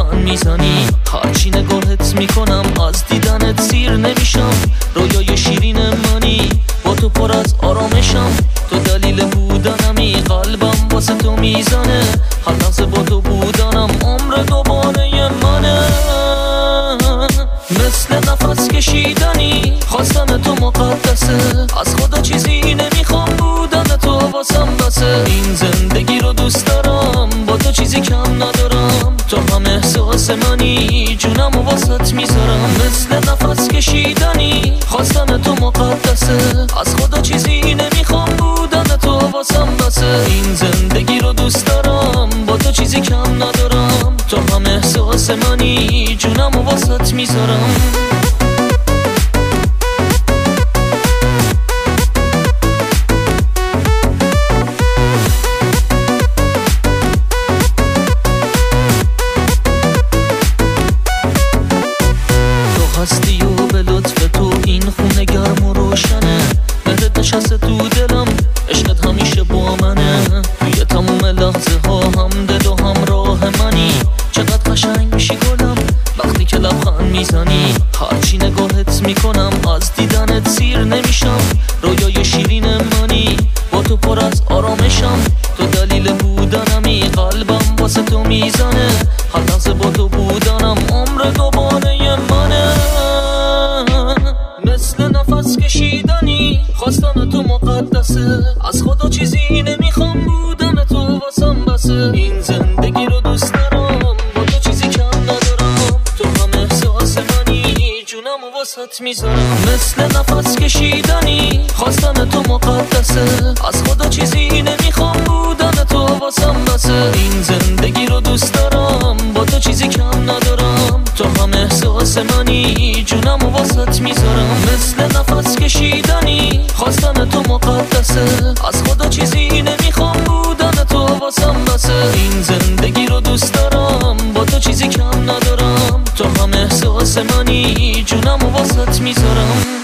لبخند میزنی، هرچی نگاهت میکنم از دیدنت سیر نمیشم. رویای شیرین منی، با تو پر از آرامشم. تو دلیل بودنمی، قلبم واسه تو میزنه. هر لحظه با تو بودنم عمر دوباره منه. مثل نفس کشیدنی، خواستن تو مقدسه. از خدا چیزی نمیخوام، بودن تو واسم بسه. این زندگی رو دوست دارم، با تو چیزی کم ندارم. تو هم احساس منی، جونم و واسط میذارم. مثل نفس کشیدنی، خواستن تو مقدسه. از خدا چیزی نمیخوام، بودن تو واسم بسه. این زندگی رو دوست دارم، با تو چیزی کم ندارم. تو هم احساس منی، جونم و واسط میذارم. هستی و به لطف تو این خونه گرم و روشنه. بهت نشسته تو دلم، عشقت همیشه با منه. توی تموم لحظه ها هم دل و هم راه منی. چقدر قشنگ میشی گلم وقتی که لبخند میزنی. هرچی نگاهت میکنم از دیدنت سیر نمیشم. رویای شیرین منی، با تو پر از آرامشم. تو دلیل بودنمی، قلبم واسه تو میزنه. هر لحظه با تو بودنم عمر دوباره منه. مثل نفس کشیدنی، خواستن تو مقدسه. از خدا چیزی نمیخوام، بودن تو واسم بسه. این زندگی رو دوست دارم، با تو چیزی کم ندارم. تو هم احساس منی، جونم و واسط میذارم. مثل نفس کشیدنی، خواستن تو مقدسه. از خدا چیزی نمیخوام، بودن تو واسم بسه. این زندگی رو دوست دارم، با تو چیزی کم ندارم. تو هم احساس منی، جونم و واسط میذارم. مثل نفس کشیدنی، خواستن تو مقدسه. از خدا چیزی نمیخوام، بودن تو واسم بسه. این زندگی رو دوست دارم، با تو چیزی کم ندارم. تو هم احساس منی، جونم و واسط میذارم.